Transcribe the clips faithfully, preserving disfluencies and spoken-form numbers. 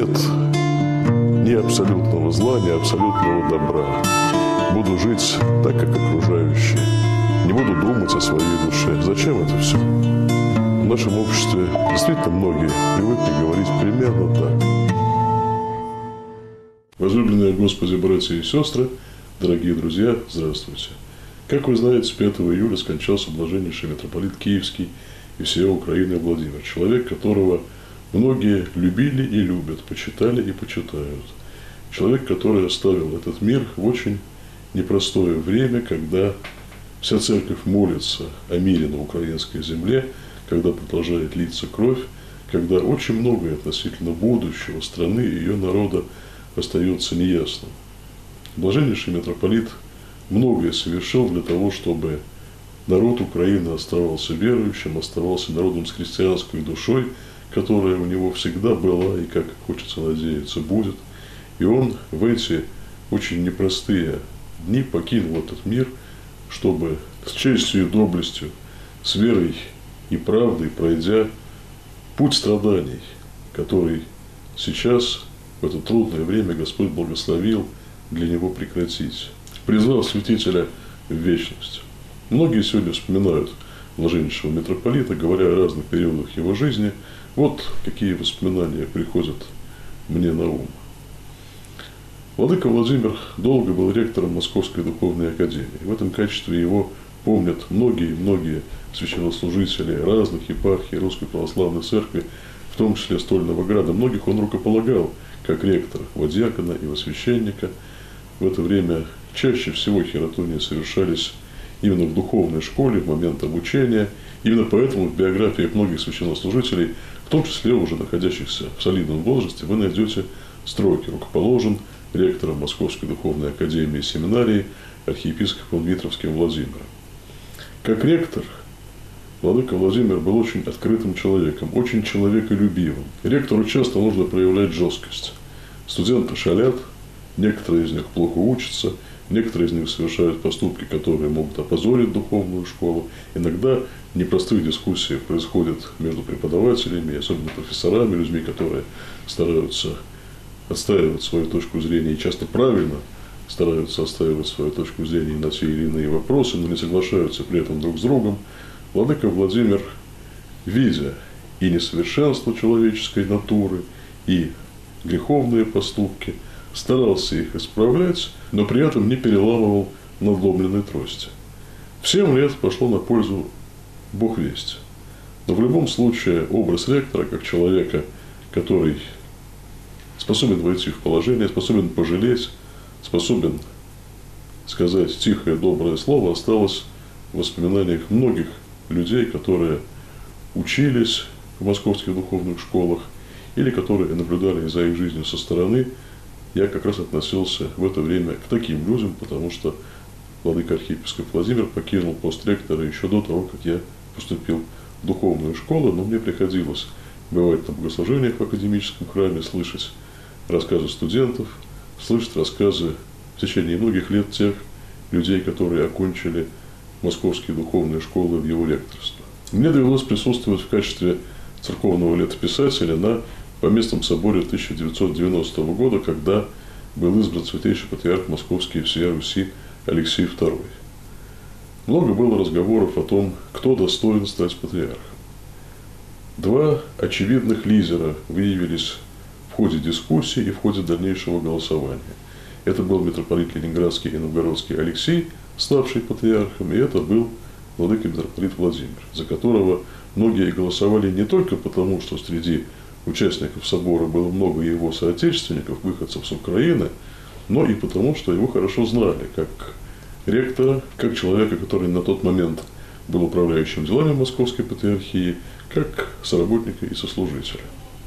нет ни абсолютного зла, ни абсолютного добра. Буду жить так, как окружающие. Не буду думать о своей душе. Зачем это все? В нашем обществе действительно многие привыкли говорить примерно так. Возлюбленные Господи, братья и сестры, дорогие друзья, здравствуйте. Как вы знаете, пятого июля скончался блаженнейший митрополит Киевский и всей Украины Владимир, человек, которого многие любили и любят, почитали и почитают. Человек, который оставил этот мир в очень непростое время, когда вся церковь молится о мире на украинской земле, когда продолжает литься кровь, когда очень многое относительно будущего страны и ее народа остается неясным. Блаженнейший митрополит многое совершил для того, чтобы народ Украины оставался верующим, оставался народом с христианской душой, которая у него всегда была и, как хочется надеяться, будет. И он в эти очень непростые дни покинул этот мир, чтобы с честью и доблестью, с верой и правдой, пройдя путь страданий, который сейчас, в это трудное время, Господь благословил для него прекратить, призвал святителя в вечность. Многие сегодня вспоминают блаженнейшего митрополита, говоря о разных периодах его жизни. Вот какие воспоминания приходят мне на ум. Владыка Владимир долго был ректором Московской духовной академии. В этом качестве его помнят многие-многие священнослужители разных епархий Русской Православной Церкви, в том числе Стольного Града. Многих он рукополагал как ректора, во диакона и во священника. В это время чаще всего хератонии совершались именно в духовной школе, в момент обучения. Именно поэтому в биографиях многих священнослужителей, в том числе уже находящихся в солидном возрасте, вы найдете строки: рукоположен ректором Московской духовной академии и семинарии архиепископом Дмитровским Владимиром. Как ректор владыка Владимир был очень открытым человеком, очень человеколюбивым. Ректору часто нужно проявлять жесткость. Студенты шалят, некоторые из них плохо учатся, некоторые из них совершают поступки, которые могут опозорить духовную школу. Иногда непростые дискуссии происходят между преподавателями, особенно профессорами, людьми, которые стараются отстаивать свою точку зрения и часто правильно стараются отстаивать свою точку зрения на те или иные вопросы, но не соглашаются при этом друг с другом. Владыка Владимир, видя и несовершенство человеческой натуры, и греховные поступки, старался их исправлять, но при этом не переламывал надломленной трости. В семь лет пошло на пользу Бог весть. Но в любом случае образ ректора, как человека, который способен войти в положение, способен пожалеть, способен сказать тихое, доброе слово, осталось в воспоминаниях многих людей, которые учились в московских духовных школах или которые наблюдали за их жизнью со стороны. Я как раз относился в это время к таким людям, потому что владыка архиепископ Владимир покинул пост ректора еще до того, как я поступил в духовную школу, но мне приходилось бывать на богослужениях в академическом храме, слышать рассказы студентов, слышать рассказы в течение многих лет тех людей, которые окончили московские духовные школы в его ректорство. Мне довелось присутствовать в качестве церковного летописателя на Поместном соборе тысяча девятьсот девяностого года, когда был избран святейший патриарх Московский и всея Руси Алексей второй. Много было разговоров о том, кто достоин стать патриархом. Два очевидных лидера выявились в ходе дискуссии и в ходе дальнейшего голосования. Это был митрополит Ленинградский и Новгородский Алексей, ставший патриархом, и это был владыка митрополит Владимир, за которого многие голосовали не только потому, что среди участников собора было много его соотечественников, выходцев с Украины, но и потому, что его хорошо знали, как ректора, как человека, который на тот момент был управляющим делами Московской патриархии, как соработника и сослужителя.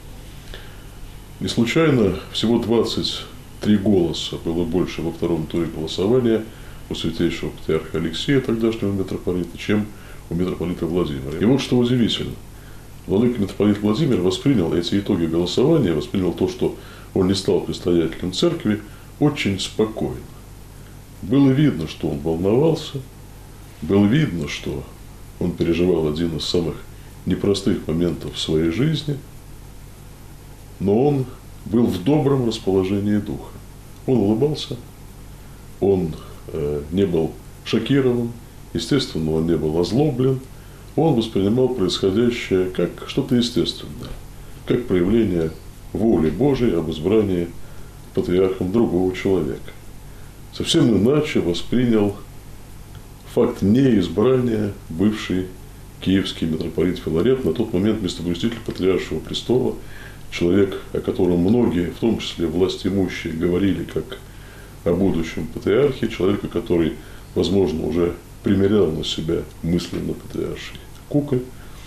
Не случайно всего двадцать три голоса было больше во втором туре голосования у святейшего патриарха Алексея, тогдашнего митрополита, чем у митрополита Владимира. И вот что удивительно. Владыка митрополит Владимир воспринял эти итоги голосования, воспринял то, что он не стал предстоятелем церкви, очень спокойно. Было видно, что он волновался, было видно, что он переживал один из самых непростых моментов в своей жизни, но он был в добром расположении духа. Он улыбался, он э, не был шокирован, естественно, он не был озлоблен, он воспринимал происходящее как что-то естественное, как проявление воли Божией об избрании патриархом другого человека. Совсем иначе воспринял факт неизбрания бывший киевский митрополит Филарет, на тот момент местоблюститель патриаршего престола, человек, о котором многие, в том числе властимущие, говорили как о будущем патриархе, человека, который, возможно, уже примерял на себя мысленно патриарший куколь.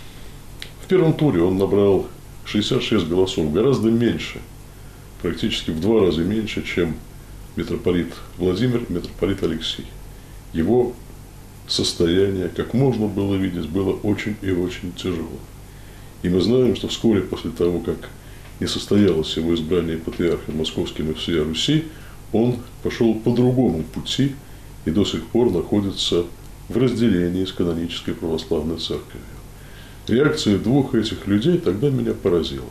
В первом туре он набрал шестьдесят шесть голосов, гораздо меньше, практически в два раза меньше, чем митрополит Владимир и митрополит Алексей. Его состояние, как можно было видеть, было очень и очень тяжело. И мы знаем, что вскоре после того, как не состоялось его избрание патриархом московским и всей Руси, он пошел по другому пути и до сих пор находится в разделении с канонической православной церковью. Реакция двух этих людей тогда меня поразила.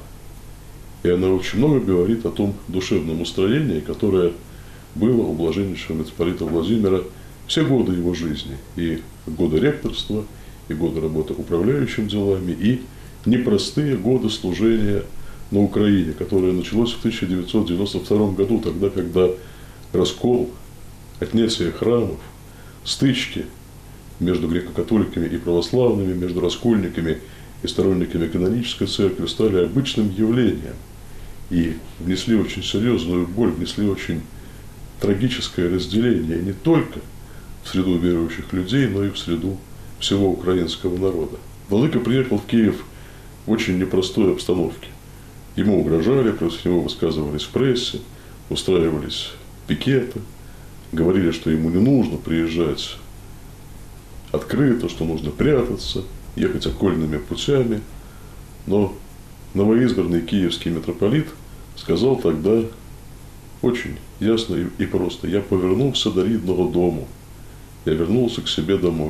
И она очень много говорит о том душевном устроении, которое было у блаженнейшего митрополита Владимира все годы его жизни, и годы ректорства, и годы работы управляющим делами, и непростые годы служения на Украине, которое началось в тысяча девятьсот девяносто втором году, тогда, когда раскол, отнятие храмов, стычки между греко-католиками и православными, между раскольниками и сторонниками канонической церкви стали обычным явлением и внесли очень серьезную боль, внесли очень трагическое разделение не только в среду верующих людей, но и в среду всего украинского народа. Владыка приехал в Киев в очень непростой обстановке. Ему угрожали, против него высказывались в прессе, устраивались пикеты, говорили, что ему не нужно приезжать открыто, что нужно прятаться, ехать окольными путями. Но новоизбранный киевский митрополит сказал тогда очень ясно и просто: «Я повернулся до рідного дому, я вернулся к себе домой».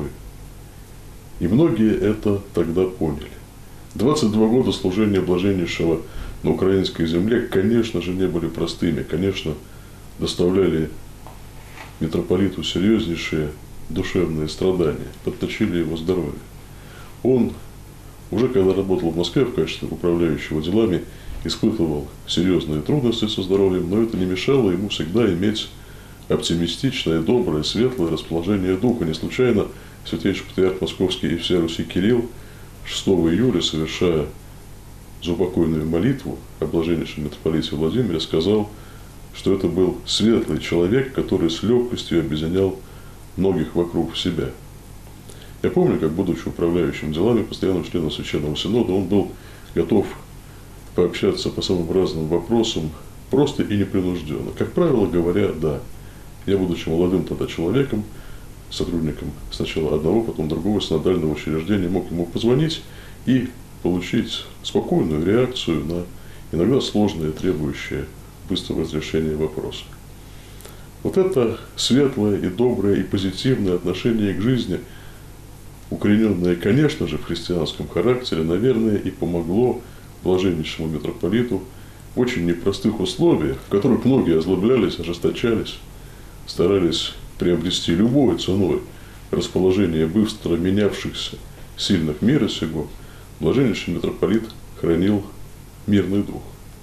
И многие это тогда поняли. двадцать два года служения блаженнейшего на украинской земле, конечно же, не были простыми, конечно, доставляли митрополиту серьезнейшие душевные страдания, подточили его здоровье. Он, уже когда работал в Москве в качестве управляющего делами, испытывал серьезные трудности со здоровьем, но это не мешало ему всегда иметь оптимистичное, доброе, светлое расположение духа. Не случайно святейший патриарх Московский и всея Руси Кирилл шестого июля, совершая заупокойную молитву о блаженнейшем митрополите Владимире, сказал, что это был светлый человек, который с легкостью объединял многих вокруг себя. Я помню, как, будучи управляющим делами, постоянным членом Священного Синода, он был готов пообщаться по самым разным вопросам просто и непринужденно. Как правило, говоря «да». Я, будучи молодым тогда человеком, сотрудником сначала одного, потом другого синодального учреждения, мог ему позвонить и получить спокойную реакцию на иногда сложные, требующие быстрого разрешения вопросы. Вот это светлое и доброе и позитивное отношение к жизни, укорененное, конечно же, в христианском характере, наверное, и помогло блаженнейшему митрополиту в очень непростых условиях, в которых многие озлоблялись, ожесточались, старались приобрести любой ценой расположение быстро менявшихся сильных мира сего, блаженнейший митрополит хранил мирный дух.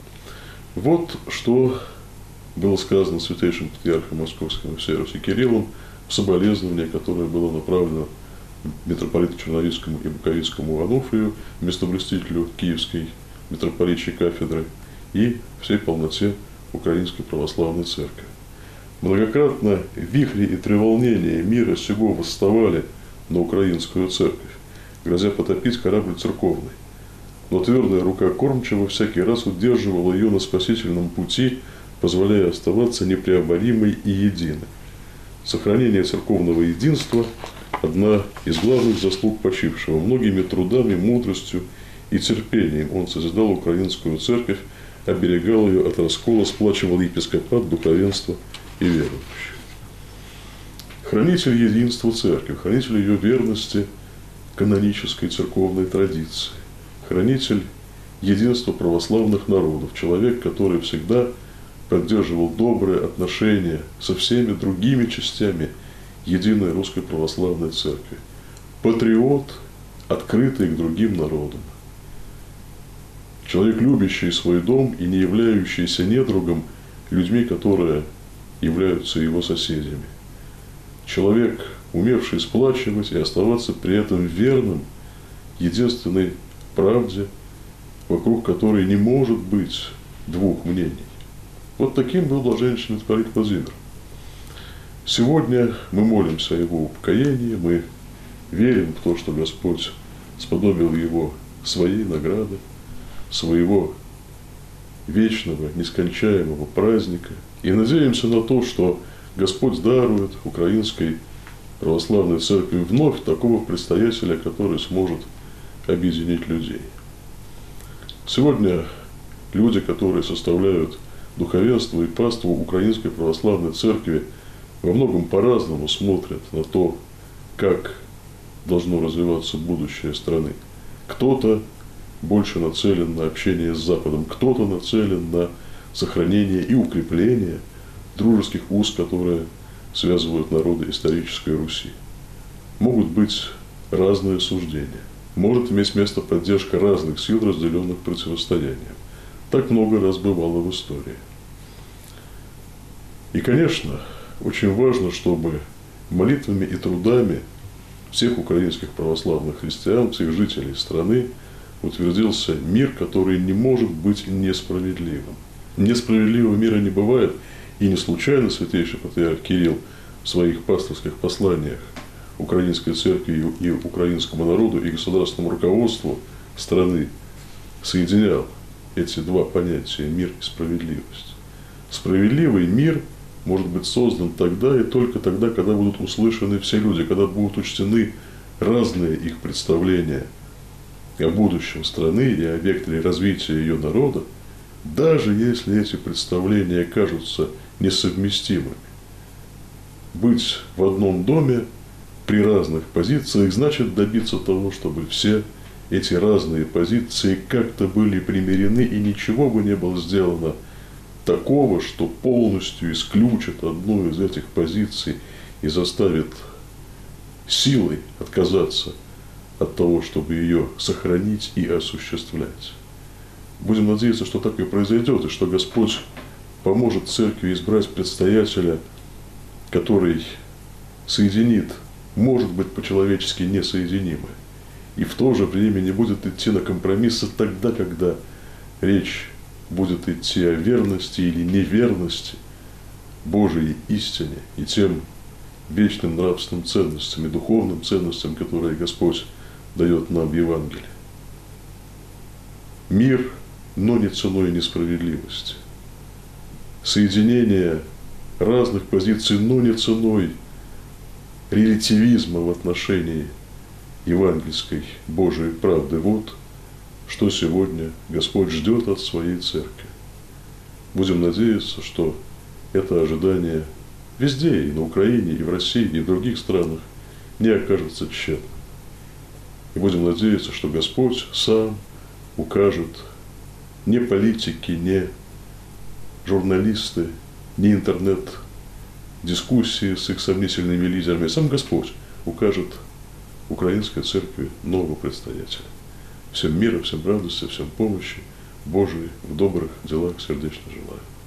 Вот что было сказано святейшим патриархом Московским и всей Руси Кириллом в соболезновании, которое было направлено митрополиту Черновицкому и Буковицкому Ануфрию, местоблюстителю Киевской митрополитчей кафедры, и всей полноте Украинской православной церкви. Многократно вихри и треволнения мира сего восставали на украинскую церковь, грозя потопить корабль церковный. Но твердая рука кормчего всякий раз удерживала ее на спасительном пути, позволяя оставаться непреоборимой и единой. Сохранение церковного единства – одна из главных заслуг почившего. Многими трудами, мудростью и терпением он созидал украинскую церковь, оберегал ее от раскола, сплачивал епископат, духовенство и верующих. Хранитель единства церкви, хранитель ее верности канонической церковной традиции, хранитель единства православных народов, человек, который всегда поддерживал добрые отношения со всеми другими частями единой Русской Православной Церкви, патриот, открытый к другим народам, человек, любящий свой дом и не являющийся недругом людьми, которые являются его соседями, человек, умевший сплачивать и оставаться при этом верным единственной правде, вокруг которой не может быть двух мнений. Вот таким был блаженнейший митрополит Владимир. Сегодня мы молимся о его упокоении, мы верим в то, что Господь сподобил его своей награды, своего вечного, нескончаемого праздника. И надеемся на то, что Господь дарует Украинской Православной Церкви вновь такого предстоятеля, который сможет объединить людей. Сегодня люди, которые составляют духовенство и паству Украинской Православной Церкви, во многом по-разному смотрят на то, как должно развиваться будущее страны. Кто-то больше нацелен на общение с Западом, кто-то нацелен на сохранение и укрепление дружеских уз, которые связывают народы исторической Руси. Могут быть разные суждения. Может иметь место поддержка разных сил, разделенных противостоянием. Так много раз бывало в истории. И, конечно, очень важно, чтобы молитвами и трудами всех украинских православных христиан, всех жителей страны утвердился мир, который не может быть несправедливым. Несправедливого мира не бывает, и не случайно святейший патриарх Кирилл в своих пасторских посланиях Украинской церкви и украинскому народу и государственному руководству страны соединял эти два понятия – мир и справедливость. Справедливый мир может быть создан тогда и только тогда, когда будут услышаны все люди, когда будут учтены разные их представления о будущем страны и о векторе развития ее народа, даже если эти представления кажутся несовместимыми. Быть в одном доме при разных позициях значит добиться того, чтобы все эти разные позиции как-то были примирены, и ничего бы не было сделано такого, что полностью исключит одну из этих позиций и заставит силой отказаться от того, чтобы ее сохранить и осуществлять. Будем надеяться, что так и произойдет, и что Господь поможет церкви избрать предстоятеля, который соединит, может быть, по-человечески несоединимое, и в то же время не будет идти на компромиссы тогда, когда речь будет идти о верности или неверности Божией истине и тем вечным нравственным ценностям и духовным ценностям, которые Господь дает нам в Евангелии. Мир, но не ценой несправедливости. Соединение разных позиций, но не ценой релятивизма в отношении евангельской Божией правды. Вот что сегодня Господь ждет от своей церкви. Будем надеяться, что это ожидание везде, и на Украине, и в России, и в других странах, не окажется тщетным. И будем надеяться, что Господь сам укажет не политики, не журналисты, не интернет-дискуссии с их сомнительными лидерами, сам Господь укажет Украинской церкви нового предстоятеля. Всем мира, всем радости, всем помощи Божией в добрых делах сердечно желаю.